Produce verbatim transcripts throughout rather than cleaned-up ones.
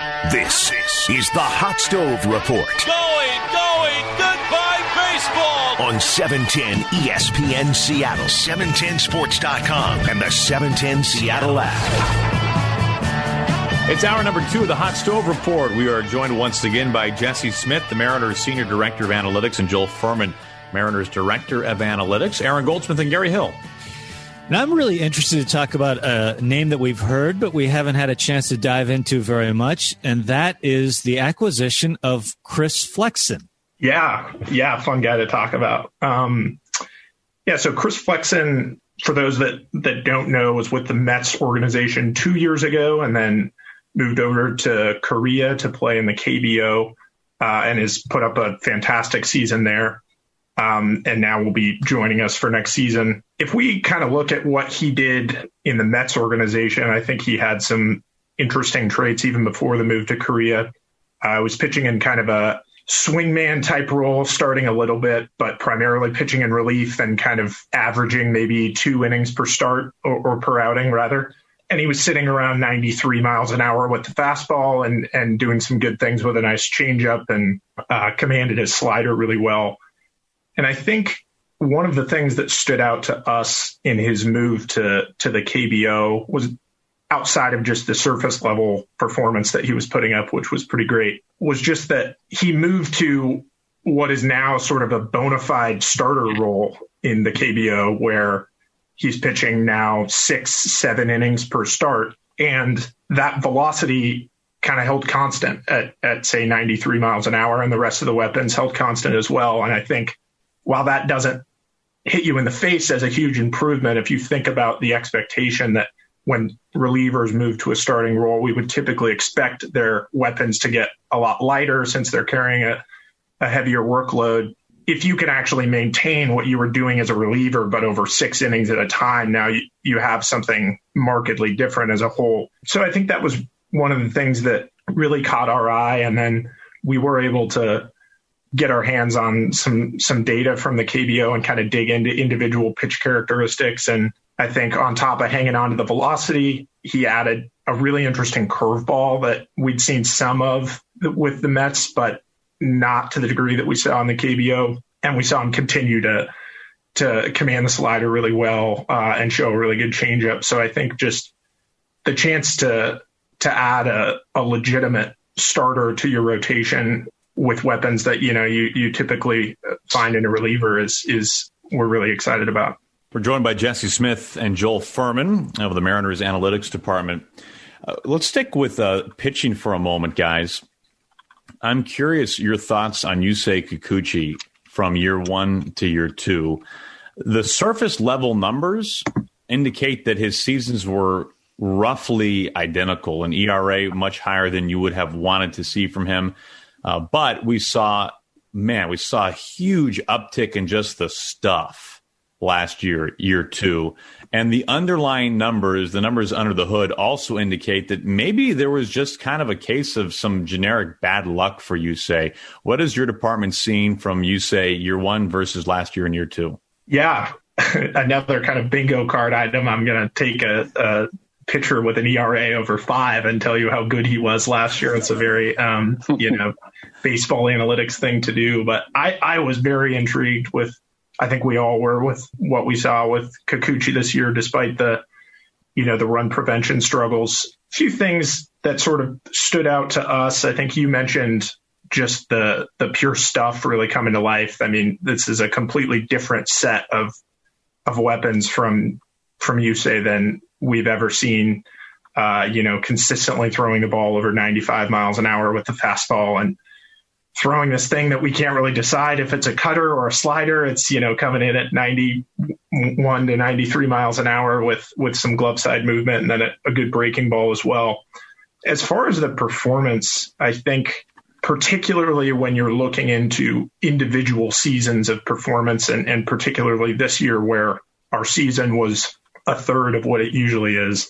This is the Hot Stove Report. Going, going, goodbye baseball. On seven ten E S P N Seattle, seven ten sports dot com, and the seven ten Seattle app. It's hour number two of the Hot Stove Report. We are joined once again by Jesse Smith, the Mariners Senior Director of Analytics, and Joel Furman, Mariners Director of Analytics. Aaron Goldsmith and Gary Hill. Now, I'm really interested to talk about a name that we've heard, but we haven't had a chance to dive into very much, and that is the acquisition of Chris Flexen. Yeah, yeah, fun guy to talk about. Um, yeah, so Chris Flexen, for those that, that don't know, was with the Mets organization two years ago and then moved over to Korea to play in the K B O uh, and has put up a fantastic season there. Um, and now will be joining us for next season. If we kind of look at what he did in the Mets organization, I think he had some interesting traits even before the move to Korea. I uh, was pitching in kind of a swingman type role, starting a little bit, but primarily pitching in relief and kind of averaging maybe two innings per start or, or per outing rather. And he was sitting around ninety-three miles an hour with the fastball and, and doing some good things with a nice changeup and uh, commanded his slider really well. And I think one of the things that stood out to us in his move to, to the K B O was, outside of just the surface level performance that he was putting up, which was pretty great, was just that he moved to what is now sort of a bona fide starter role in the K B O, where he's pitching now six, seven innings per start. And that velocity kind of held constant at, at, say, ninety-three miles an hour, and the rest of the weapons held constant as well. And I think while that doesn't hit you in the face as a huge improvement, if you think about the expectation that when relievers move to a starting role, we would typically expect their weapons to get a lot lighter since they're carrying a, a heavier workload. If you can actually maintain what you were doing as a reliever, but over six innings at a time, now you, you have something markedly different as a whole. So I think that was one of the things that really caught our eye. And then we were able to get our hands on some some data from the K B O and kind of dig into individual pitch characteristics. And I think on top of hanging on to the velocity, he added a really interesting curveball that we'd seen some of with the Mets, but not to the degree that we saw in the K B O. And we saw him continue to to command the slider really well uh, and show a really good changeup. So I think just the chance to to add a, a legitimate starter to your rotation with weapons that, you know, you, you typically find in a reliever is, is we're really excited about. We're joined by Jesse Smith and Joel Furman of the Mariners Analytics Department. Uh, let's stick with uh, pitching for a moment, guys. I'm curious your thoughts on Yusei Kikuchi from year one to year two. The surface level numbers indicate that his seasons were roughly identical, an E R A much higher than you would have wanted to see from him. Uh, but we saw, man, we saw a huge uptick in just the stuff last year, year two. And the underlying numbers, the numbers under the hood, also indicate that maybe there was just kind of a case of some generic bad luck for Yusei. What is your department seeing from Yusei year one versus last year and year two? Yeah, another kind of bingo card item. I'm going to take a, a pitcher with an E R A over five and tell you how good he was last year. It's a very, um, you know, baseball analytics thing to do. But I, I was very intrigued with, I think we all were, with what we saw with Kikuchi this year, despite the, you know, the run prevention struggles. A few things that sort of stood out to us. I think you mentioned just the the pure stuff really coming to life. I mean, this is a completely different set of of weapons from from Yusei than we've ever seen, uh, you know, consistently throwing the ball over ninety-five miles an hour with the fastball and throwing this thing that we can't really decide if it's a cutter or a slider. It's, you know, coming in at ninety-one to ninety-three miles an hour with, with some glove side movement and then a, a good breaking ball as well. As far as the performance, I think particularly when you're looking into individual seasons of performance and, and particularly this year where our season was a third of what it usually is,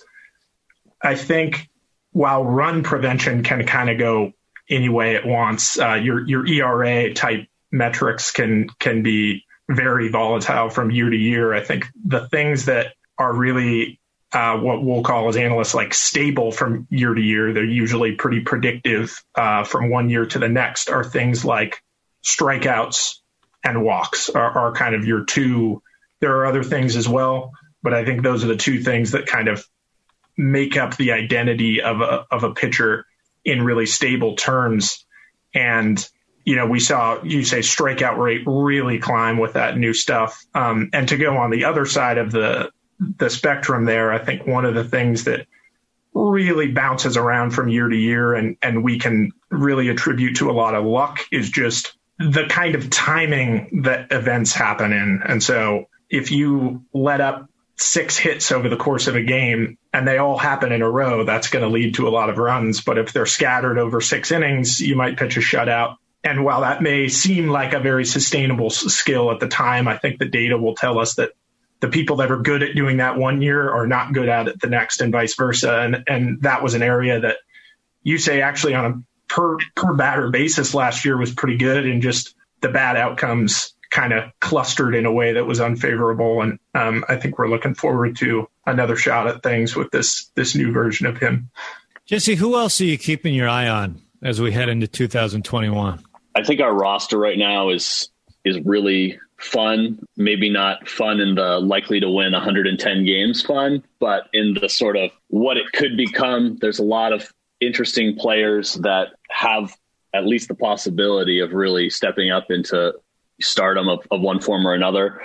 I think while run prevention can kind of go any way it wants, uh, your your E R A type metrics can can be very volatile from year to year. I think the things that are really uh, what we'll call as analysts like stable from year to year. They're usually pretty predictive uh, from one year to the next, are things like strikeouts and walks are, are kind of your two. There are other things as well, but I think those are the two things that kind of make up the identity of a, of a pitcher in really stable terms. And, you know, we saw, you say, strikeout rate really climb with that new stuff. Um, and to go on the other side of the the spectrum there, I think one of the things that really bounces around from year to year and, and we can really attribute to a lot of luck is just the kind of timing that events happen in. And so if you let up six hits over the course of a game and they all happen in a row, that's going to lead to a lot of runs. But if they're scattered over six innings, you might pitch a shutout. And while that may seem like a very sustainable skill at the time, I think the data will tell us that the people that are good at doing that one year are not good at it the next, and vice versa. And and that was an area that you say actually on a per per batter basis last year was pretty good, and just the bad outcomes kind of clustered in a way that was unfavorable. And um, I think we're looking forward to another shot at things with this this new version of him. Jesse, who else are you keeping your eye on as we head into two thousand twenty-one? I think our roster right now is is really fun. Maybe not fun in the likely to win one hundred ten games fun, but in the sort of what it could become. There's a lot of interesting players that have at least the possibility of really stepping up into stardom of, of one form or another.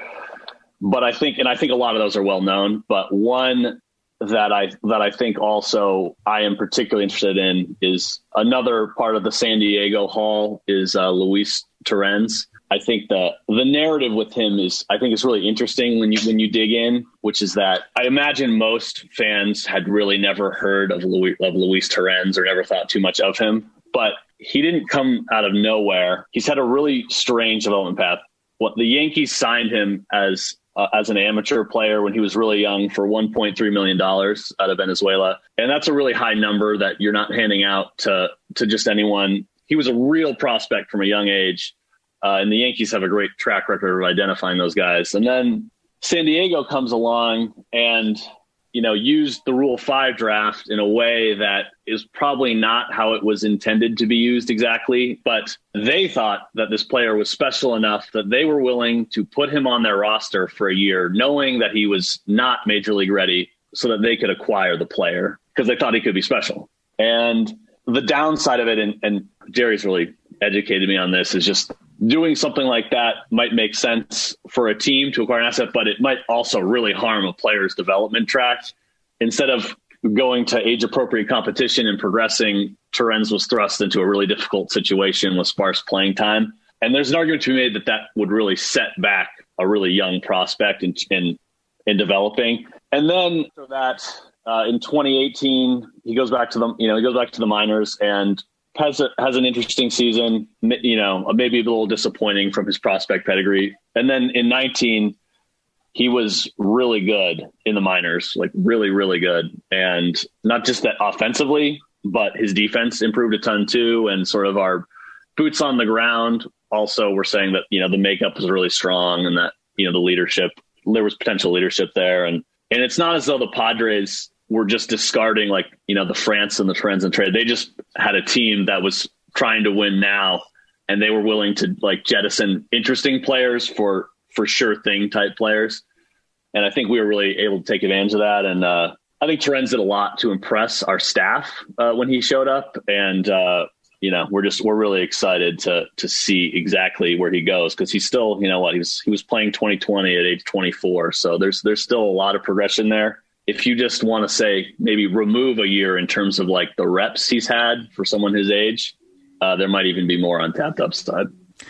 But I think, and I think a lot of those are well known, but one that I, that I think also I am particularly interested in is another part of the San Diego Hall is uh, Luis Torrens. I think the the narrative with him is, I think it's really interesting when you when you dig in, which is that I imagine most fans had really never heard of Luis, of Luis Torrens or never thought too much of him. But he didn't come out of nowhere. He's had a really strange development path. What the Yankees signed him as uh, as an amateur player when he was really young for one point three million dollars out of Venezuela, and that's a really high number that you're not handing out to to just anyone. He was a real prospect from a young age. Uh, and the Yankees have a great track record of identifying those guys. And then San Diego comes along and, you know, used the Rule five draft in a way that is probably not how it was intended to be used exactly. But they thought that this player was special enough that they were willing to put him on their roster for a year, knowing that he was not major league ready, so that they could acquire the player because they thought he could be special. And the downside of it, and, and Jerry's really educated me on this, is just doing something like that might make sense for a team to acquire an asset, but it might also really harm a player's development track. Instead of going to age-appropriate competition and progressing, Torrens was thrust into a really difficult situation with sparse playing time. And there's an argument to be made that that would really set back a really young prospect in in, in developing. And then for that, uh, in twenty eighteen, he goes back to the you know he goes back to the minors and has a, has an interesting season, you know, maybe a little disappointing from his prospect pedigree. And then in nineteen, he was really good in the minors, like really, really good. And not just that offensively, but his defense improved a ton too. And sort of our boots on the ground also were saying that, you know, the makeup was really strong and that, you know, the leadership, there was potential leadership there. And, and it's not as though the Padres were just discarding, like, you know, the France and the Trends and trade. They just had a team that was trying to win now, and they were willing to like jettison interesting players for, for sure thing type players. And I think we were really able to take advantage of that. And uh, I think Torrens did a lot to impress our staff uh, when he showed up. And, uh, you know, we're just, we're really excited to, to see exactly where he goes. Cause he's still, you know what, he was, he was playing twenty twenty at age twenty-four. So there's, there's still a lot of progression there. If you just want to say maybe remove a year in terms of like the reps he's had for someone his age, uh, there might even be more untapped upside.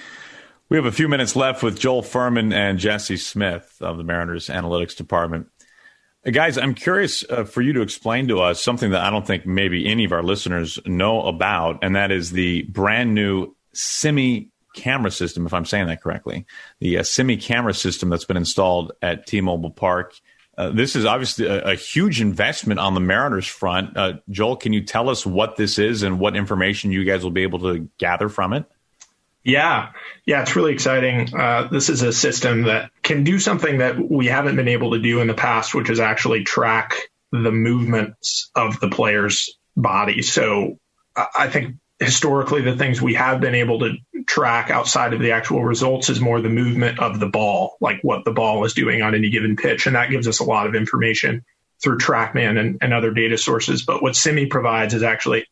We have a few minutes left with Joel Furman and Jesse Smith of the Mariners Analytics Department. Uh, guys, I'm curious uh, for you to explain to us something that I don't think maybe any of our listeners know about, and that is the brand new Simi camera system, if I'm saying that correctly. The uh, Simi camera system that's been installed at T-Mobile Park. Uh, this is obviously a, a huge investment on the Mariners front. Uh, Joel, can you tell us what this is and what information you guys will be able to gather from it? Yeah, yeah, it's really exciting. Uh, this is a system that can do something that we haven't been able to do in the past, which is actually track the movements of the player's body. So I think historically the things we have been able to track outside of the actual results is more the movement of the ball, like what the ball is doing on any given pitch. And that gives us a lot of information through TrackMan and, and other data sources. But what Simi provides is actually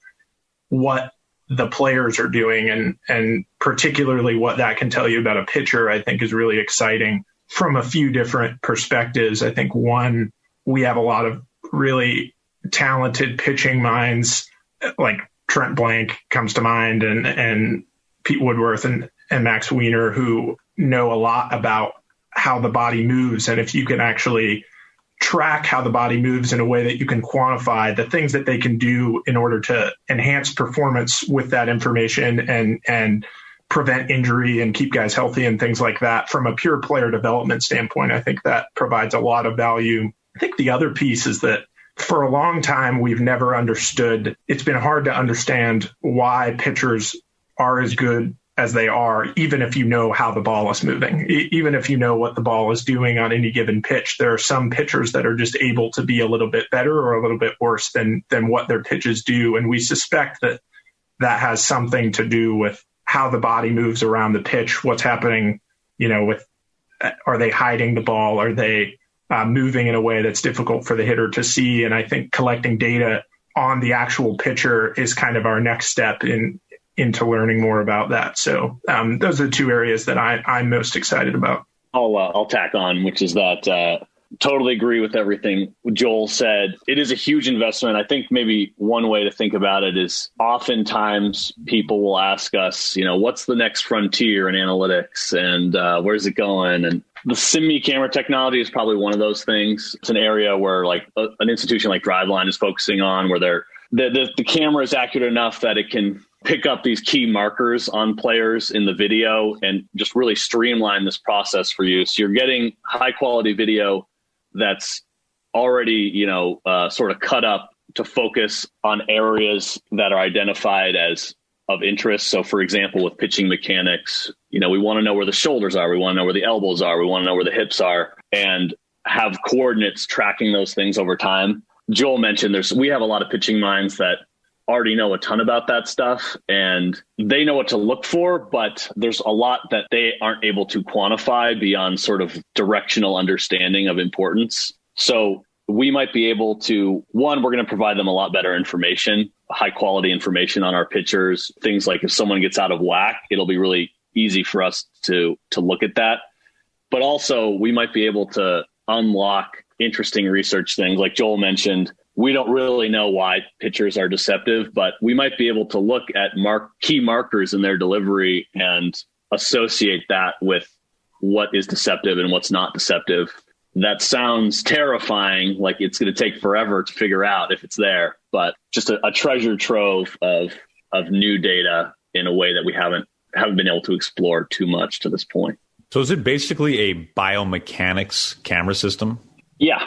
what the players are doing, and, and particularly what that can tell you about a pitcher, I think is really exciting from a few different perspectives. I think one, we have a lot of really talented pitching minds, like Trent Blank comes to mind, and, and Pete Woodworth and, and Max Wiener, who know a lot about how the body moves. And if you can actually track how the body moves in a way that you can quantify the things that they can do in order to enhance performance with that information and, and prevent injury and keep guys healthy and things like that, from a pure player development standpoint, I think that provides a lot of value. I think the other piece is that for a long time, we've never understood, it's been hard to understand why pitchers are as good as they are, even if you know how the ball is moving, e- even if you know what the ball is doing on any given pitch. There are some pitchers that are just able to be a little bit better or a little bit worse than, than what their pitches do. And we suspect that that has something to do with how the body moves around the pitch, what's happening, you know, with, are they hiding the ball? Are they uh, moving in a way that's difficult for the hitter to see? And I think collecting data on the actual pitcher is kind of our next step in into learning more about that. So um, those are the two areas that I, I'm most excited about. I'll, uh, I'll tack on, which is that uh, totally agree with everything Joel said. It is a huge investment. I think maybe one way to think about it is oftentimes people will ask us, you know, what's the next frontier in analytics, and uh, where's it going? And the Simi camera technology is probably one of those things. It's an area where like a, an institution like Driveline is focusing on, where they're, the, the, the camera is accurate enough that it can pick up these key markers on players in the video and just really streamline this process for you. So you're getting high quality video that's already, you know, uh, sort of cut up to focus on areas that are identified as of interest. So for example, with pitching mechanics, you know, we want to know where the shoulders are. We want to know where the elbows are. We want to know where the hips are, and have coordinates tracking those things over time. Joel mentioned there's, we have a lot of pitching minds that already know a ton about that stuff, and they know what to look for, but there's a lot that they aren't able to quantify beyond sort of directional understanding of importance. So we might be able to, one, we're going to provide them a lot better information, high quality information on our pitchers. Things like if someone gets out of whack, it'll be really easy for us to, to look at that. But also we might be able to unlock interesting research things. Like Joel mentioned, we don't really know why pitchers are deceptive, but we might be able to look at mark, key markers in their delivery and associate that with what is deceptive and what's not deceptive. That sounds terrifying, like it's going to take forever to figure out if it's there, but just a, a treasure trove of of new data in a way that we haven't haven't been able to explore too much to this point. So is it basically a biomechanics camera system? Yeah.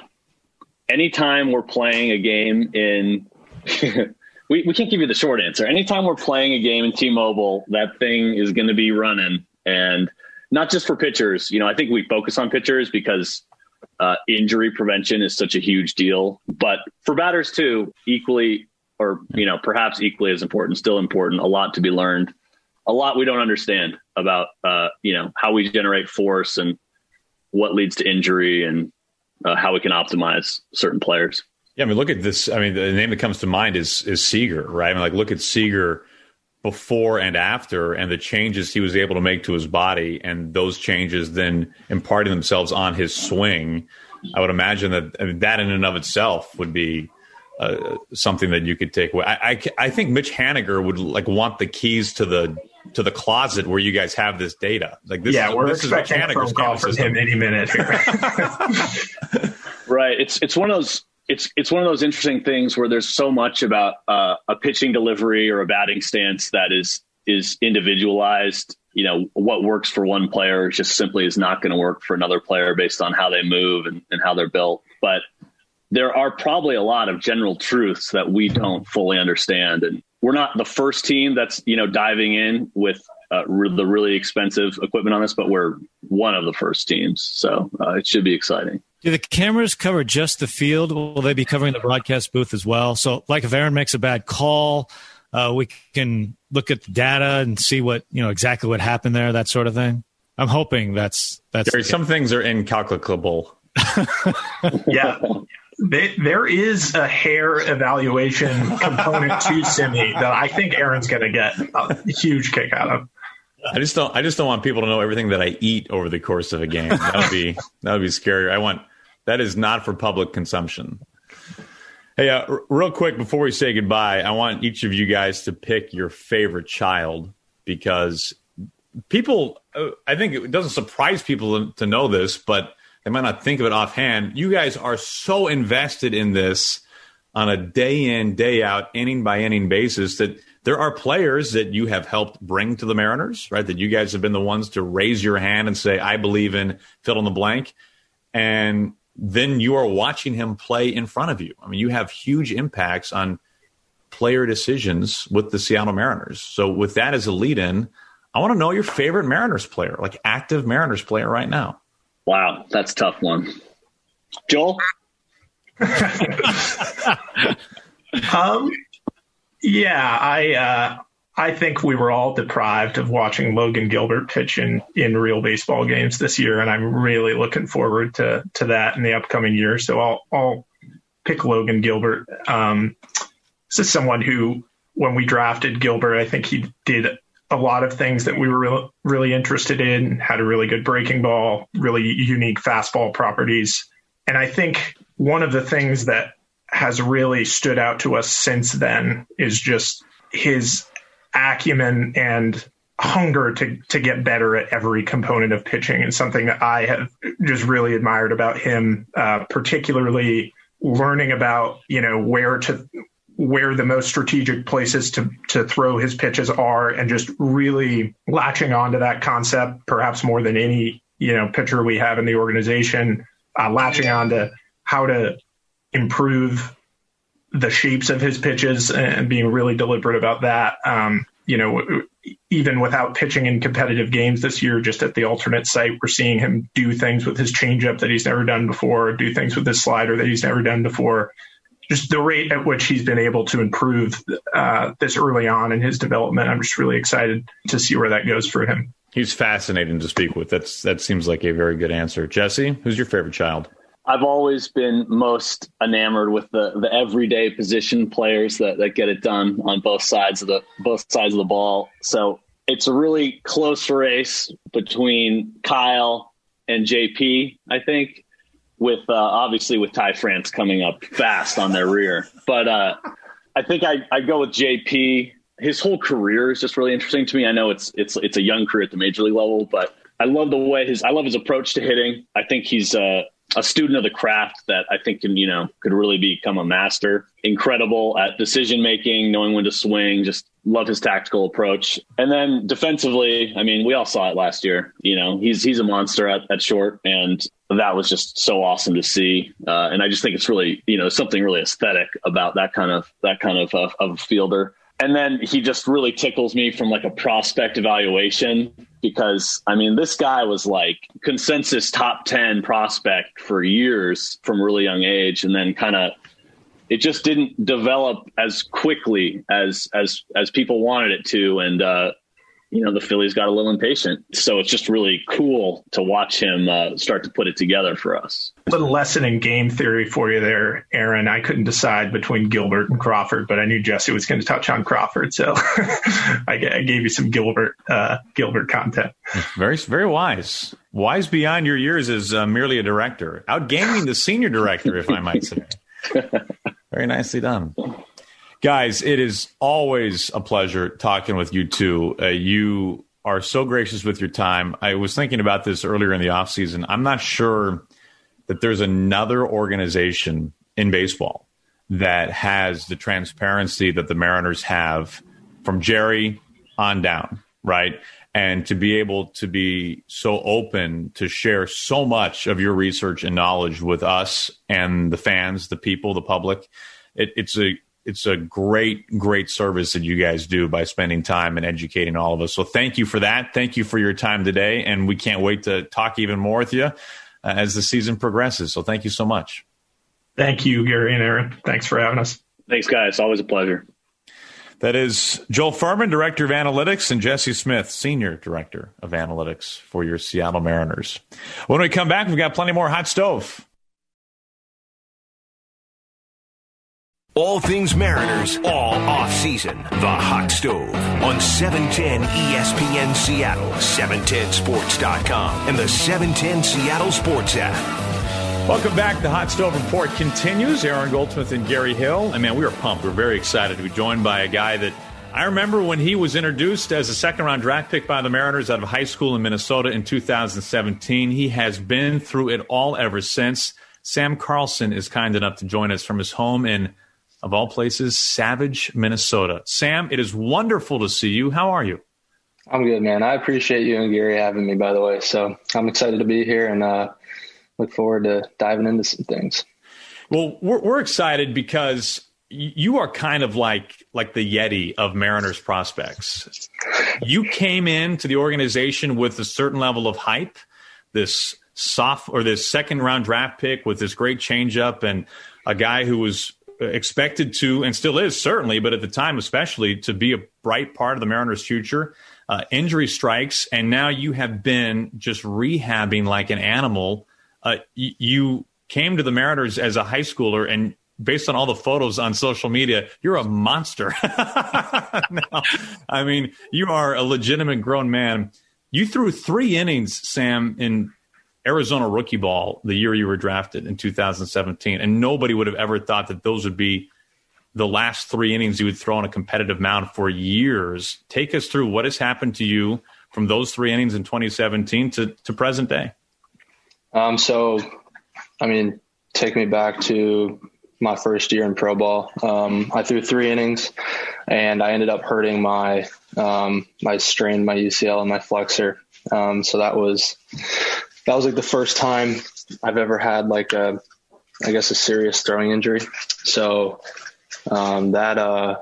Anytime we're playing a game in, we, we can't give you the short answer. Anytime we're playing a game in T-Mobile, that thing is going to be running. And not just for pitchers. You know, I think we focus on pitchers because uh, injury prevention is such a huge deal. But for batters too, equally, or, you know, perhaps equally as important, still important, a lot to be learned. A lot we don't understand about, uh, you know, how we generate force and what leads to injury and Uh, how we can optimize certain players. Yeah, I mean, look at this. I mean, the name that comes to mind is is Seager, right? I mean, like, look at Seager before and after, and the changes he was able to make to his body, and those changes then imparting themselves on his swing. I would imagine that I mean, that in and of itself would be uh, something that you could take away. I, I, I think Mitch Haniger would like want the keys to the to the closet where you guys have this data. Like this, yeah, is, we're this expecting is a phone call from him any minute. Right. It's it's one of those it's it's one of those interesting things where there's so much about uh, a pitching delivery or a batting stance that is is individualized. You know, what works for one player just simply is not going to work for another player based on how they move and, and how they're built. But there are probably a lot of general truths that we don't fully understand. And we're not the first team that's, you know, diving in with uh, re- the really expensive equipment on this, but we're one of the first teams. So uh, it should be exciting. Do the cameras cover just the field? Will they be covering the broadcast booth as well? So, like, if Aaron makes a bad call, uh, we can look at the data and see what you know exactly what happened there, that sort of thing. I'm hoping that's that's. There, some things are incalculable. Yeah. They, there is a hair evaluation component to Simi that I think Aaron's going to get a huge kick out of. I just don't. I just don't want people to know everything that I eat over the course of a game. That would be that would be scary. I want that is not for public consumption. Hey, uh, r- real quick before we say goodbye, I want each of you guys to pick your favorite child because people. Uh, I think it doesn't surprise people to know this, but they might not think of it offhand. You guys are so invested in this on a day in, day out, inning by inning basis that there are players that you have helped bring to the Mariners, right? That you guys have been the ones to raise your hand and say, I believe in fill in the blank. And then you are watching him play in front of you. I mean, you have huge impacts on player decisions with the Seattle Mariners. So with that as a lead in, I want to know your favorite Mariners player, like active Mariners player right now. Wow, that's a tough one. Joel? um, yeah, I uh, I think we were all deprived of watching Logan Gilbert pitch in, in real baseball games this year, and I'm really looking forward to, to that in the upcoming year. So I'll I'll pick Logan Gilbert. Um, this is someone who, when we drafted Gilbert, I think he did a lot of things that we were really, really interested in, had a really good breaking ball, really unique fastball properties. And I think one of the things that has really stood out to us since then is just his acumen and hunger to, to get better at every component of pitching, and something that I have just really admired about him, uh, particularly learning about, you know, where to, where the most strategic places to, to throw his pitches are, and just really latching onto that concept, perhaps more than any, you know, pitcher we have in the organization, uh, latching onto how to improve the shapes of his pitches and being really deliberate about that. Um, you know, even without pitching in competitive games this year, just at the alternate site, we're seeing him do things with his changeup that he's never done before, do things with his slider that he's never done before. Just the rate at which he's been able to improve uh, this early on in his development, I'm just really excited to see where that goes for him. He's fascinating to speak with. That's that seems like a very good answer. Jesse, who's your favorite child? I've always been most enamored with the, the everyday position players that, that get it done on both sides of the both sides of the ball. So it's a really close race between Kyle and J P, I think. With uh, obviously with Ty France coming up fast on their rear. But uh, I think I, I go with J P. His whole career is just really interesting to me. I know it's it's it's a young career at the major league level, but I love the way his I love his approach to hitting. I think he's uh, a student of the craft that I think can, you know, could really become a master. Incredible at decision making, knowing when to swing, just love his tactical approach. And then defensively, I mean, we all saw it last year. You know, he's he's a monster at, at short, and that was just so awesome to see. Uh, and I just think it's really, you know, something really aesthetic about that kind of that kind of uh, of a fielder. And then he just really tickles me from like a prospect evaluation, because I mean, this guy was like consensus top ten prospect for years from a really young age. And then kind of, it just didn't develop as quickly as, as, as people wanted it to. And, uh, you know, the Phillies got a little impatient. So it's just really cool to watch him uh, start to put it together for us. A little lesson in game theory for you there, Aaron. I couldn't decide between Gilbert and Crawford, but I knew Jesse was going to touch on Crawford. So I, I gave you some Gilbert uh, Gilbert content. Very, very wise. Wise beyond your years as uh, merely a director. Outgaming the senior director, if I might say. Very nicely done. Guys, it is always a pleasure talking with you two. Uh, you are so gracious with your time. I was thinking about this earlier in the offseason. I'm not sure that there's another organization in baseball that has the transparency that the Mariners have from Jerry on down, right? And to be able to be so open to share so much of your research and knowledge with us and the fans, the people, the public. It, it's a It's a great, great service that you guys do by spending time and educating all of us. So thank you for that. Thank you for your time today. And we can't wait to talk even more with you. uh, as the season progresses. So thank you so much. Thank you, Gary and Aaron. Thanks for having us. Thanks, guys. Always a pleasure. That is Joel Furman, Director of Analytics, and Jesse Smith, Senior Director of Analytics for your Seattle Mariners. When we come back, we've got plenty more Hot Stove. All things Mariners, all off-season. The Hot Stove on seven ten E S P N Seattle, seven ten sports dot com, and the seven ten Seattle Sports app. Welcome back. The Hot Stove Report continues. Aaron Goldsmith and Gary Hill. I mean, we were pumped. We were very excited to be joined by a guy that I remember when he was introduced as a second-round draft pick by the Mariners out of high school in Minnesota in two thousand seventeen. He has been through it all ever since. Sam Carlson is kind enough to join us from his home in, of all places, Savage, Minnesota. Sam, it is wonderful to see you. How are you? I'm good, man. I appreciate you and Gary having me, by the way. So I'm excited to be here and uh, look forward to diving into some things. Well, we're, we're excited because you are kind of like like the Yeti of Mariners prospects. You came into the organization with a certain level of hype, this soft or this second round draft pick with this great changeup, and a guy who was expected to, and still is certainly, but at the time especially, to be a bright part of the Mariners' future. Uh, injury strikes, and now you have been just rehabbing like an animal. Uh, y- you came to the Mariners as a high schooler, and based on all the photos on social media, you're a monster. No, I mean, you are a legitimate grown man. You threw three innings, Sam, in Arizona rookie ball the year you were drafted in two thousand seventeen, and nobody would have ever thought that those would be the last three innings you would throw on a competitive mound for years. Take us through what has happened to you from those three innings in twenty seventeen to, to present day. Um, so, I mean, take me back to my first year in pro ball. Um, I threw three innings, and I ended up hurting my, um, I strained my U C L and my flexor. Um, so that was, that was like the first time I've ever had like a, I guess a serious throwing injury. So, um, that, uh,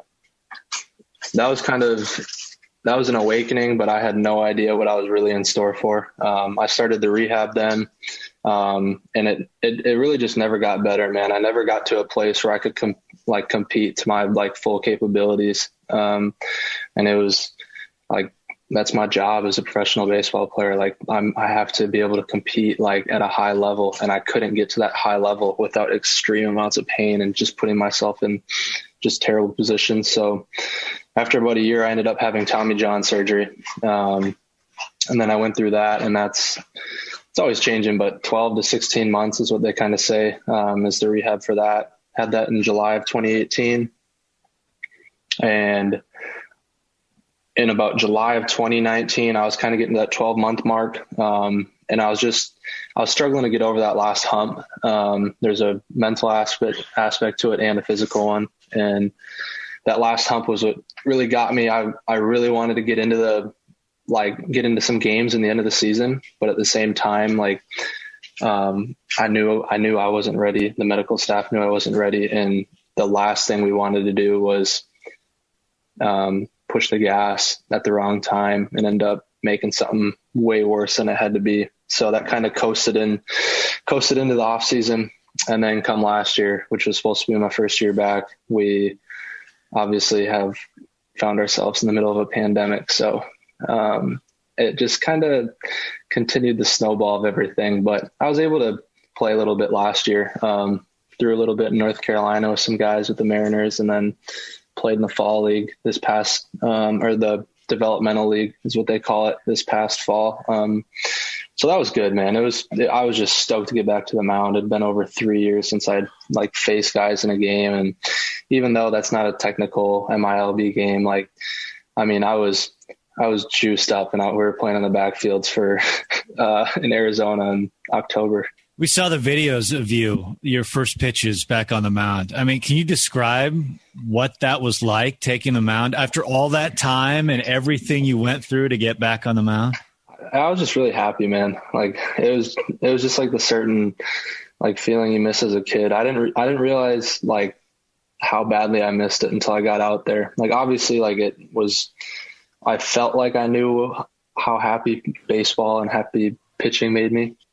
that was kind of, that was an awakening, but I had no idea what I was really in store for. Um, I started the rehab then. Um, and it, it, it really just never got better, man. I never got to a place where I could com- like compete to my like full capabilities. Um, and it was like, that's my job as a professional baseball player. Like I'm, I have to be able to compete like at a high level, and I couldn't get to that high level without extreme amounts of pain and just putting myself in just terrible positions. So after about a year, I ended up having Tommy John surgery. Um, and then I went through that, and that's, it's always changing, but twelve to sixteen months is what they kind of say, um, is the rehab for that. Had that in July of twenty eighteen. And in about July of twenty nineteen, I was kind of getting to that twelve month mark. Um, and I was just, I was struggling to get over that last hump. Um, there's a mental aspect aspect to it and a physical one. And that last hump was what really got me. I, I really wanted to get into the, like get into some games in the end of the season, but at the same time, like, um, I knew, I knew I wasn't ready. The medical staff knew I wasn't ready. And the last thing we wanted to do was, um, push the gas at the wrong time and end up making something way worse than it had to be. So that kind of coasted in, coasted into the off season. And then come last year, which was supposed to be my first year back, we obviously have found ourselves in the middle of a pandemic. So, um, it just kind of continued the snowball of everything, but I was able to play a little bit last year, um, threw a little bit in North Carolina with some guys with the Mariners, and then played in the fall league this past, um, or the developmental league is what they call it, this past fall. Um, so that was good, man. It was, I was just stoked to get back to the mound. It'd been over three years since I'd like faced guys in a game. And even though that's not a technical M I L B game, like, I mean, I was, I was juiced up, and I, we were playing on the backfields for, uh, in Arizona in October. We saw the videos of you, your first pitches back on the mound. I mean, can you describe what that was like, taking the mound after all that time and everything you went through to get back on the mound? I was just really happy, man. Like it was, it was just like the certain like feeling you miss as a kid. I didn't, re- I didn't realize like how badly I missed it until I got out there. Like obviously, like it was, I felt like I knew how happy baseball and happy pitching made me.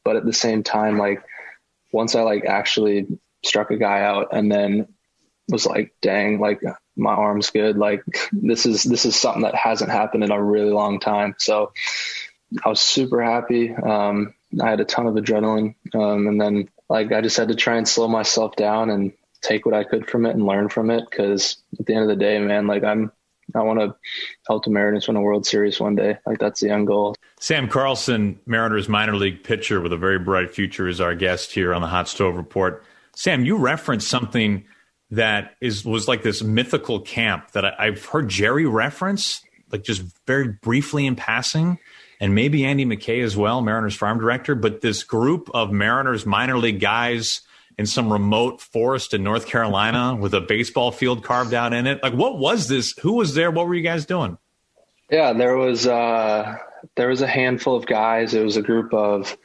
But at the same time, like once I like actually struck a guy out and then was like, dang, like my arm's good. Like this is, this is something that hasn't happened in a really long time. So I was super happy. Um, I had a ton of adrenaline. Um, and then like, I just had to try and slow myself down and take what I could from it and learn from it. Cause at the end of the day, man, like I'm, I want to help the Mariners win a World Series one day. Like that's the end goal. Sam Carlson, Mariners minor league pitcher with a very bright future, is our guest here on the Hot Stove Report. Sam, you referenced something that is was like this mythical camp that I, I've heard Jerry reference, like just very briefly in passing, and maybe Andy McKay as well, Mariners farm director. But this group of Mariners minor league guys in some remote forest in North Carolina with a baseball field carved out in it. Like, what was this? Who was there? What were you guys doing? Yeah, there was uh, there was a handful of guys. It was a group of,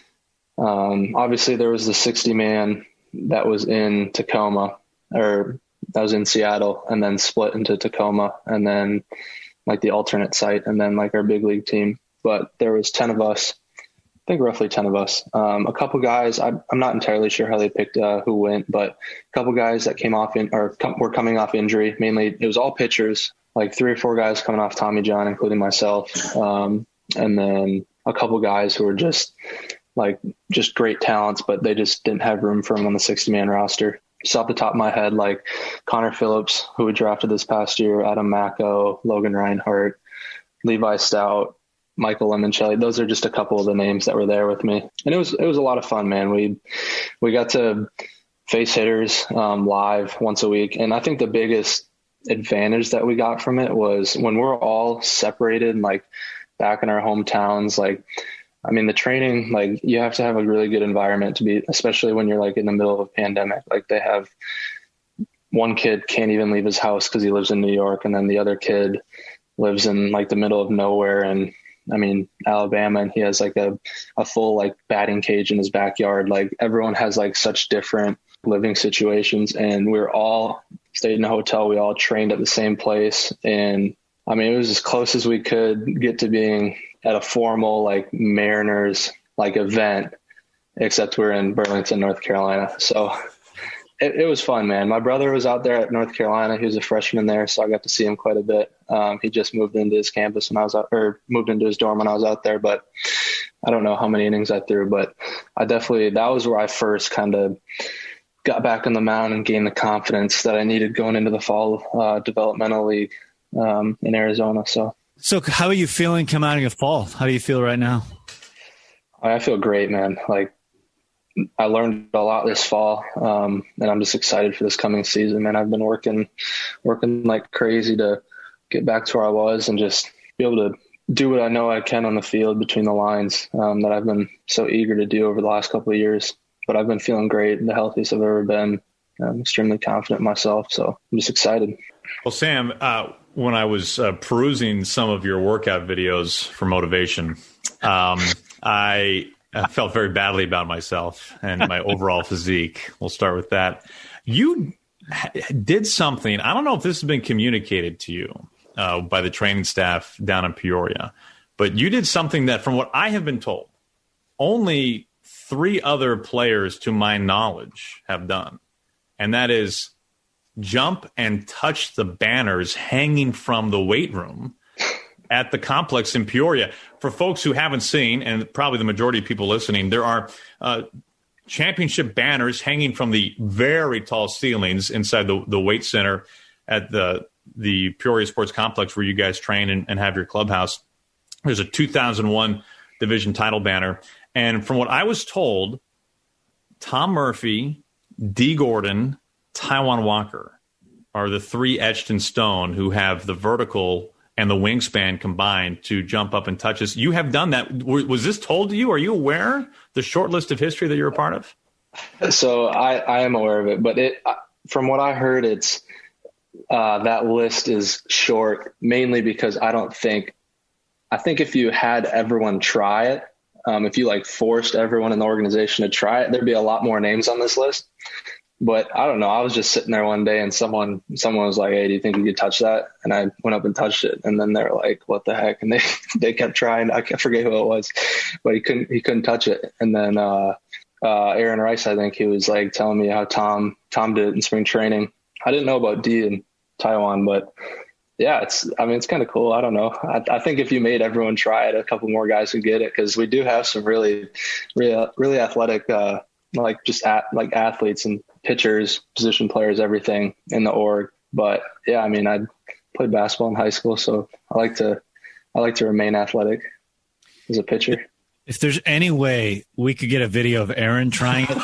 um, obviously there was the sixty man that was in Tacoma, or that was in Seattle, and then split into Tacoma, and then like the alternate site, and then like our big league team. But there was ten of us. I think roughly ten of us. Um, a couple guys, I, I'm not entirely sure how they picked uh, who went, but a couple guys that came off in, or com- were coming off injury. Mainly, it was all pitchers, like three or four guys coming off Tommy John, including myself. Um, and then a couple guys who were just like, just great talents, but they just didn't have room for them on the sixty man roster. So off the top of my head, like Connor Phillips, who we drafted this past year, Adam Macko, Logan Reinhart, Levi Stout, Michael Lemoncelli. Those are just a couple of the names that were there with me. And it was, it was a lot of fun, man. We, we got to face hitters um, live once a week. And I think the biggest advantage that we got from it was when we're all separated, like back in our hometowns, like, I mean, the training, like you have to have a really good environment to be, especially when you're like in the middle of a pandemic. Like they have one kid can't even leave his house because he lives in New York. And then the other kid lives in like the middle of nowhere. And I mean, Alabama, and he has like a, a full like batting cage in his backyard. Like everyone has like such different living situations, and we we're all stayed in a hotel. We all trained at the same place. And I mean, it was as close as we could get to being at a formal like Mariners like event, except we're in Burlington, North Carolina. So it, it was fun, man. My brother was out there at North Carolina. He was a freshman there, so I got to see him quite a bit. Um, he just moved into his campus when I was out, or moved into his dorm when I was out there, but I don't know how many innings I threw, but I definitely, that was where I first kind of got back on the mound and gained the confidence that I needed going into the fall uh, developmental league um, in Arizona. So, so how are you feeling coming out of fall? How do you feel right now? I feel great, man. Like, I learned a lot this fall, um, and I'm just excited for this coming season. Man, I've been working, working like crazy to get back to where I was and just be able to do what I know I can on the field between the lines um, that I've been so eager to do over the last couple of years. But I've been feeling great, the healthiest I've ever been. I'm extremely confident in myself, so I'm just excited. Well, Sam, uh, when I was uh, perusing some of your workout videos for motivation, um, I I felt very badly about myself and my overall physique. We'll start with that. You did something. I don't know if this has been communicated to you uh, by the training staff down in Peoria, but you did something that, from what I have been told, only three other players, to my knowledge, have done. And that is jump and touch the banners hanging from the weight room at the complex in Peoria. For folks who haven't seen, and probably the majority of people listening, there are uh, championship banners hanging from the very tall ceilings inside the, the weight center at the the Peoria Sports Complex where you guys train and, and have your clubhouse. There's a two thousand one division title banner. And from what I was told, Tom Murphy, Dee Gordon, Taijuan Walker are the three etched in stone who have the vertical and the wingspan combined to jump up and touch us. You have done that. Was this told to you? Are you aware the short list of history that you're a part of? So I, I am aware of it, but it, from what I heard, it's uh, that list is short mainly because I don't think, I think if you had everyone try it, um, if you like forced everyone in the organization to try it, there'd be a lot more names on this list. but I don't know. I was just sitting there one day and someone, someone was like, "Hey, do you think you could touch that?" And I went up and touched it. And then they were like, "What the heck?" And they, they kept trying. I can't forget who it was, but he couldn't, he couldn't touch it. And then, uh, uh, Aaron Rice, I think he was like telling me how Tom, Tom did it in spring training. I didn't know about D in Taiwan, but yeah, it's, I mean, it's kind of cool. I don't know. I, I think if you made everyone try it, a couple more guys would get it. Cause we do have some really, really, really athletic, uh, like just at like athletes and pitchers, position players, everything in the org. But yeah, I mean, I played basketball in high school, so I like to, I like to remain athletic as a pitcher. If there's any way we could get a video of Aaron trying it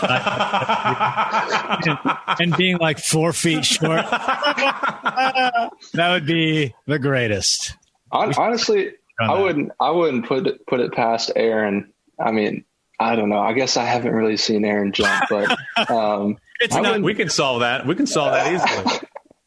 and, and being like four feet short, that would be the greatest. Honestly, I wouldn't, I wouldn't put it, put it past Aaron. I mean, I don't know. I guess I haven't really seen Aaron jump, but um, it's not, we can solve that. We can solve that easily.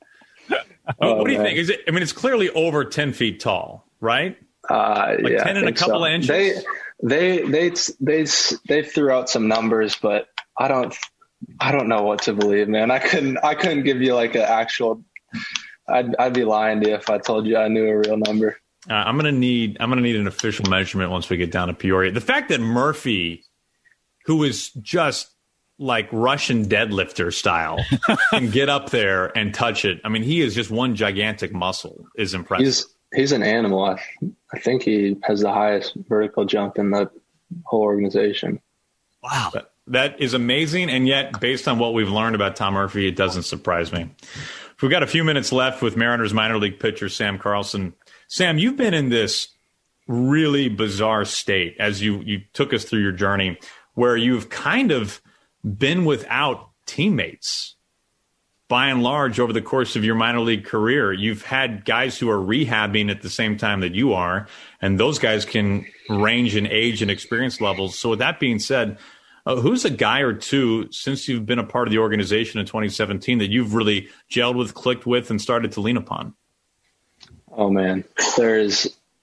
oh, what do you man. think? Is it? I mean, it's clearly over ten feet tall, right? Uh, like yeah, ten and a couple so. of inches. They, they, they, they, they threw out some numbers, but I don't, I don't know what to believe, man. I couldn't, I couldn't give you like an actual. I'd, I'd be lying to you if I told you I knew a real number. Uh, I'm gonna need I'm gonna need an official measurement once we get down to Peoria. The fact that Murphy, who is just like Russian deadlifter style, can get up there and touch it. I mean, he is just one gigantic muscle. Is impressive. He's he's an animal. I, I think he has the highest vertical jump in the whole organization. Wow, that, that is amazing. And yet, based on what we've learned about Tom Murphy, it doesn't surprise me. We've got a few minutes left with Mariners minor league pitcher Sam Carlson. Sam, you've been in this really bizarre state as you, you took us through your journey where you've kind of been without teammates by and large over the course of your minor league career. You've had guys who are rehabbing at the same time that you are, and those guys can range in age and experience levels. So with that being said, uh, who's a guy or two since you've been a part of the organization in twenty seventeen that you've really gelled with, clicked with, and started to lean upon? Oh man, there's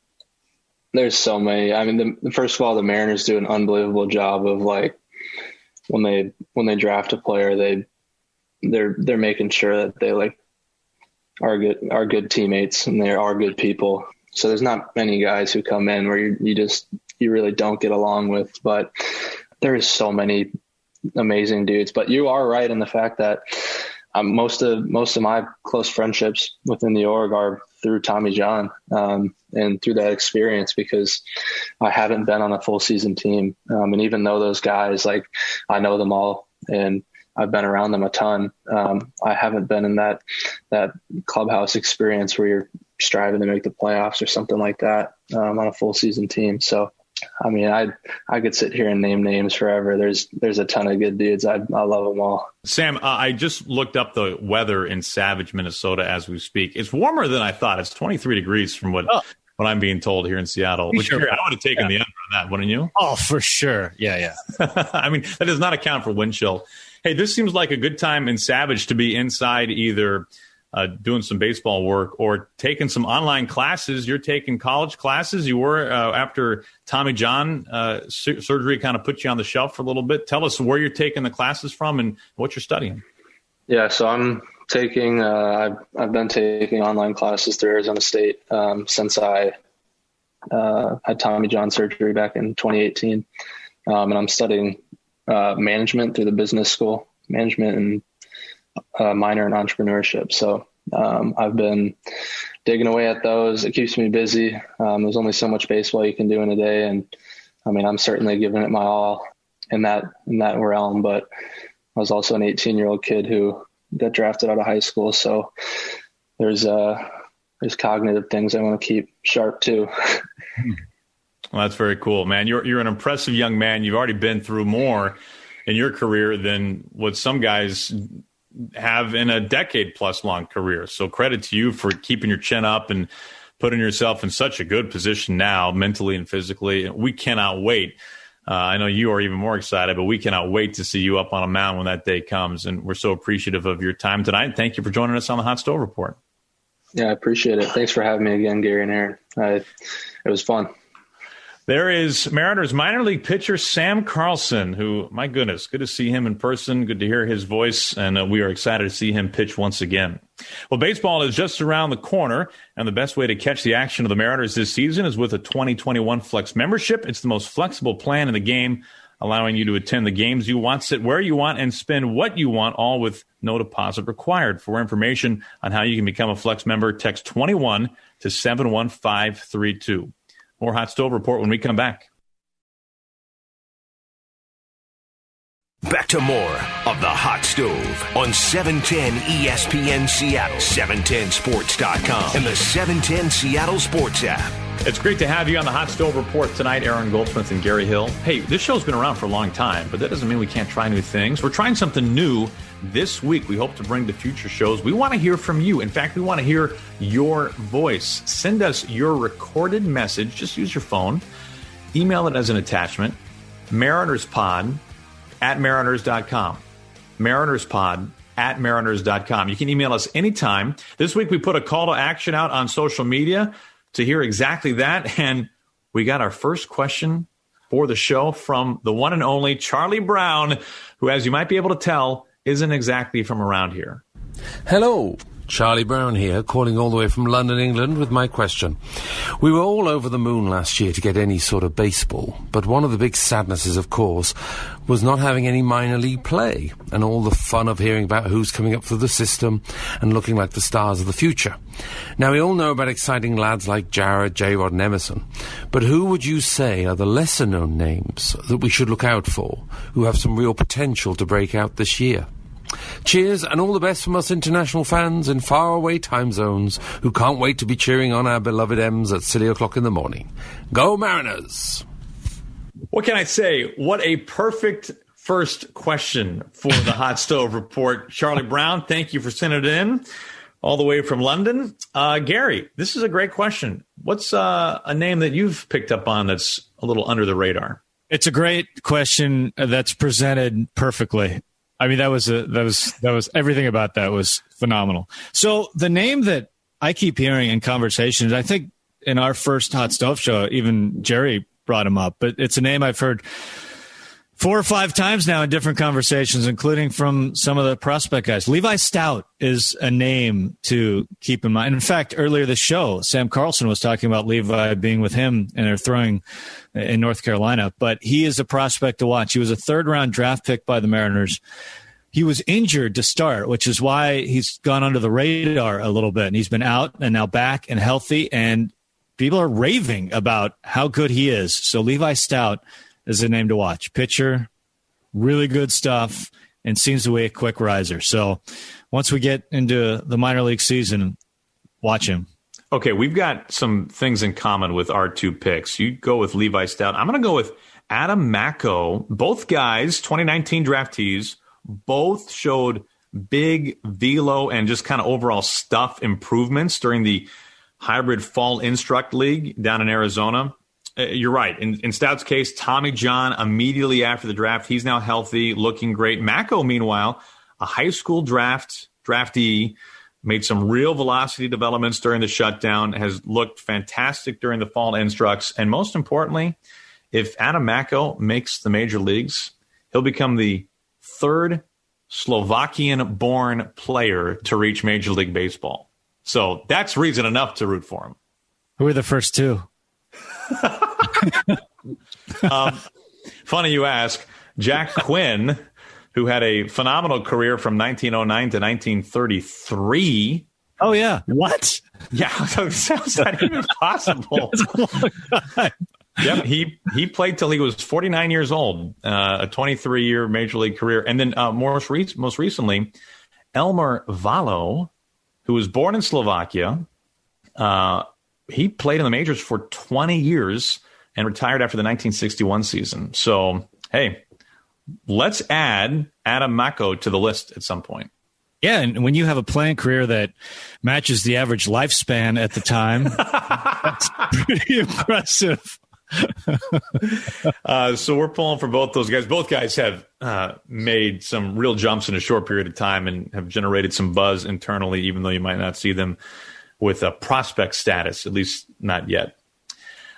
there's so many. I mean, the, first of all, the Mariners do an unbelievable job of like when they when they draft a player, they they're they're making sure that they like are good are good teammates and they are good people. So there's not many guys who come in where you you just you really don't get along with, but there is so many amazing dudes. But you are right in the fact that um, most of most of my close friendships within the org are through Tommy John um, and through that experience, because I haven't been on a full season team. Um, and even though those guys, like I know them all and I've been around them a ton, um, I haven't been in that, that clubhouse experience where you're striving to make the playoffs or something like that um, on a full season team. So, I mean, I I could sit here and name names forever. There's there's a ton of good dudes. I I love them all. Sam, uh, I just looked up the weather in Savage, Minnesota, as we speak. It's warmer than I thought. It's twenty-three degrees from what, oh. what I'm being told here in Seattle. Which sure. I would have taken yeah. the under on that, wouldn't you? Oh, for sure. Yeah, yeah. I mean, that does not account for wind chill. Hey, this seems like a good time in Savage to be inside either Uh, doing some baseball work or taking some online classes. You're taking college classes. You were uh, after Tommy John uh, su- surgery kind of put you on the shelf for a little bit. Tell us where you're taking the classes from and what you're studying. Yeah, so I'm taking, uh, I've, I've been taking online classes through Arizona State um, since I uh, had Tommy John surgery back in twenty eighteen. Um, and I'm studying uh, management through the business school, management and Uh, minor in entrepreneurship. So um, I've been digging away at those. It keeps me busy. Um, there's only so much baseball you can do in a day. And I mean, I'm certainly giving it my all in that, in that realm, but I was also an eighteen year old kid who got drafted out of high school. So there's uh there's cognitive things I want to keep sharp too. Well, that's very cool, man. You're, you're an impressive young man. You've already been through more in your career than what some guys have in a decade plus long career. So credit to you for keeping your chin up and putting yourself in such a good position now, mentally and physically. We cannot wait. Uh, I know you are even more excited, but we cannot wait to see you up on a mound when that day comes. And we're so appreciative of your time tonight. Thank you for joining us on the Hot Stove Report. Yeah, I appreciate it. Thanks for having me again, Gary and Aaron. I, it was fun. There is Mariners minor league pitcher Sam Carlson, who, my goodness, good to see him in person. Good to hear his voice, and uh, we are excited to see him pitch once again. Well, baseball is just around the corner, and the best way to catch the action of the Mariners this season is with a twenty twenty-one Flex membership. It's the most flexible plan in the game, allowing you to attend the games you want, sit where you want, and spend what you want, all with no deposit required. For information on how you can become a Flex member, text twenty-one to seven one five three two. More Hot Stove Report when we come back. Back to more of the Hot Stove on seven ten E S P N Seattle, seven ten sports dot com, and the seven ten Seattle Sports app. It's great to have you on the Hot Stove Report tonight, Aaron Goldsmith and Gary Hill. Hey, this show's been around for a long time, but that doesn't mean we can't try new things. We're trying something new this week. We hope to bring to future shows. We want to hear from you. In fact, we want to hear your voice. Send us your recorded message. Just use your phone. Email it as an attachment. MarinersPod at mariners dot com. MarinersPod at mariners dot com. You can email us anytime. This week we put a call to action out on social media to hear exactly that. And we got our first question for the show from the one and only Charlie Brown, who, as you might be able to tell, isn't exactly from around here. Hello. Charlie Brown here, calling all the way from London, England, with my question. We were all over the moon last year to get any sort of baseball, but one of the big sadnesses, of course, was not having any minor league play, and all the fun of hearing about who's coming up through the system and looking like the stars of the future. Now, we all know about exciting lads like Jarrett, J-Rod and Emerson, but who would you say are the lesser-known names that we should look out for, who have some real potential to break out this year? Cheers and all the best from us international fans in faraway time zones who can't wait to be cheering on our beloved M's at silly o'clock in the morning. Go Mariners! What can I say? What a perfect first question for the Hot Stove Report. Charlie Brown, thank you for sending it in all the way from London. Uh, Gary, this is a great question. What's uh, a name that you've picked up on that's a little under the radar? It's a great question that's presented perfectly. I mean, that was a, that was that was everything about that was phenomenal. So the name that I keep hearing in conversations, I think in our first Hot Stove show, even Jerry brought him up, but it's a name I've heard four or five times now in different conversations, including from some of the prospect guys. Levi Stout is a name to keep in mind. In fact, earlier this show, Sam Carlson was talking about Levi being with him and they're throwing in North Carolina, but he is a prospect to watch. He was a third round draft pick by the Mariners. He was injured to start, which is why he's gone under the radar a little bit. And he's been out and now back and healthy, and people are raving about how good he is. So Levi Stout is a name to watch. Pitcher, really good stuff, and seems to be a quick riser. So once we get into the minor league season, watch him. Okay, we've got some things in common with our two picks. You go with Levi Stout. I'm going to go with Adam Macko. Both guys, twenty nineteen draftees, both showed big velo and just kind of overall stuff improvements during the hybrid fall instruct league down in Arizona. Uh, you're right. In, in Stout's case, Tommy John immediately after the draft, he's now healthy, looking great. Macko, meanwhile, a high school draft draftee, made some real velocity developments during the shutdown, has looked fantastic during the fall instructs. And most importantly, if Adam Macko makes the major leagues, he'll become the third Slovakian-born player to reach Major League Baseball. So that's reason enough to root for him. Who are the first two? um, funny you ask. Jack Quinn, who had a phenomenal career from nineteen oh nine to nineteen thirty-three. Oh, yeah. What? Yeah, so sounds not even possible. Yep, he he played till he was forty-nine years old, uh, a twenty-three year major league career. And then uh, more re- most recently, Elmer Valo, who was born in Slovakia, uh, he played in the majors for twenty years and retired after the nineteen sixty-one season. So, hey, let's add Adam Macko to the list at some point. Yeah, and when you have a playing career that matches the average lifespan at the time, that's pretty impressive. uh, so we're pulling for both those guys. Both guys have uh, made some real jumps in a short period of time and have generated some buzz internally, even though you might not see them with a prospect status, at least not yet.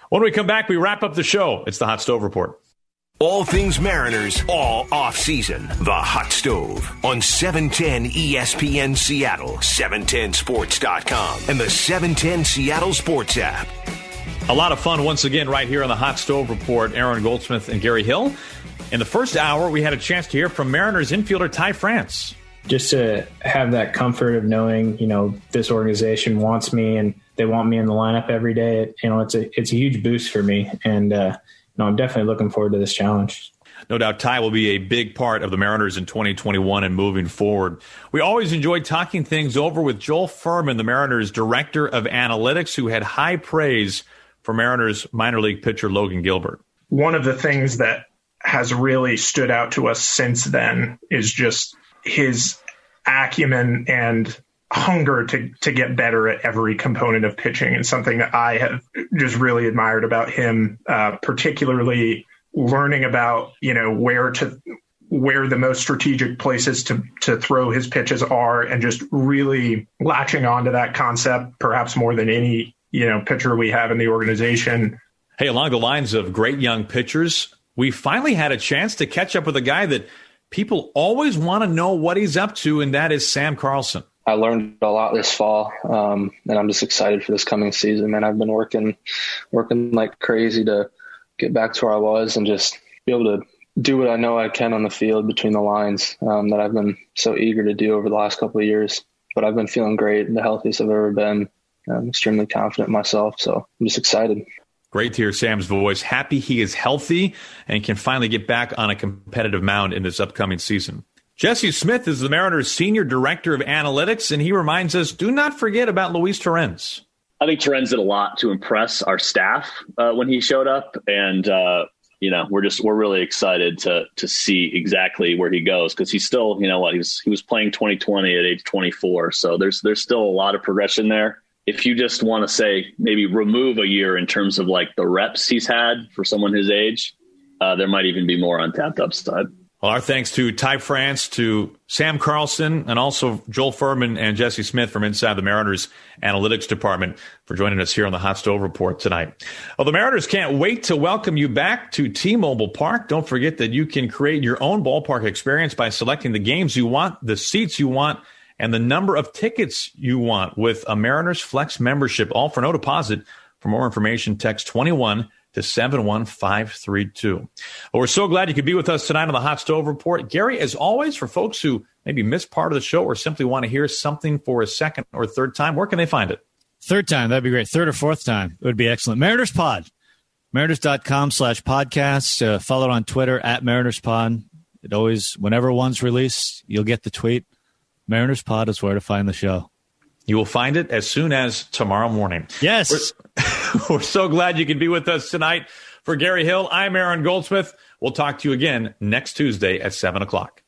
When we come back, we wrap up the show. It's the Hot Stove Report. All things Mariners, all off-season. The Hot Stove on seven ten E S P N Seattle, seven ten sports dot com, and the seven ten Seattle Sports app. A lot of fun once again right here on the Hot Stove Report. Aaron Goldsmith and Gary Hill. In the first hour, we had a chance to hear from Mariners infielder Ty France. Just to have that comfort of knowing, you know, this organization wants me and they want me in the lineup every day. It, you know, it's a it's a huge boost for me, and uh, you know, I'm definitely looking forward to this challenge. No doubt Ty will be a big part of the Mariners in twenty twenty-one and moving forward. We always enjoyed talking things over with Joel Furman, the Mariners Director of Analytics, who had high praise for Mariners minor league pitcher Logan Gilbert. One of the things that has really stood out to us since then is just his acumen and hunger to to get better at every component of pitching, and something that I have just really admired about him, uh, particularly learning about, you know, where to where the most strategic places to to throw his pitches are, and just really latching onto that concept, perhaps more than any, you know, pitcher we have in the organization. Hey, along the lines of great young pitchers, we finally had a chance to catch up with a guy that people always want to know what he's up to, and that is Sam Carlson. I learned a lot this fall, um, and I'm just excited for this coming season. And I've been working, working like crazy to get back to where I was and just be able to do what I know I can on the field between the lines, um, that I've been so eager to do over the last couple of years. But I've been feeling great, the healthiest I've ever been. I'm extremely confident in myself, so I'm just excited. Great to hear Sam's voice. Happy he is healthy and can finally get back on a competitive mound in this upcoming season. Jesse Smith is the Mariners' Senior Director of Analytics, and he reminds us, do not forget about Luis Torrens. I think Torrens did a lot to impress our staff uh, when he showed up, and uh, you know we're just we're really excited to to see exactly where he goes, because he's still, you know what, he was he was playing twenty twenty at age twenty-four, so there's there's still a lot of progression there. If you just want to say maybe remove a year in terms of like the reps he's had for someone his age, uh, there might even be more untapped upside. Well, our thanks to Ty France, to Sam Carlson, and also Joel Furman and Jesse Smith from inside the Mariners Analytics Department for joining us here on the Hot Stove Report tonight. Well, the Mariners can't wait to welcome you back to T-Mobile Park. Don't forget that you can create your own ballpark experience by selecting the games you want, the seats you want, and the number of tickets you want with a Mariners Flex membership, all for no deposit. For more information, text twenty-one to seven one five three two. Well, we're so glad you could be with us tonight on the Hot Stove Report. Gary, as always, for folks who maybe missed part of the show or simply want to hear something for a second or third time, where can they find it? Third time, that'd be great. Third or fourth time, it would be excellent. Mariners Pod, mariners.com slash podcast. Uh, follow it on Twitter, at Mariners Pod. It always, whenever one's released, you'll get the tweet. Mariners Pod is where to find the show. You will find it as soon as tomorrow morning. Yes. We're, we're so glad you could be with us tonight. For Gary Hill, I'm Aaron Goldsmith. We'll talk to you again next Tuesday at seven o'clock.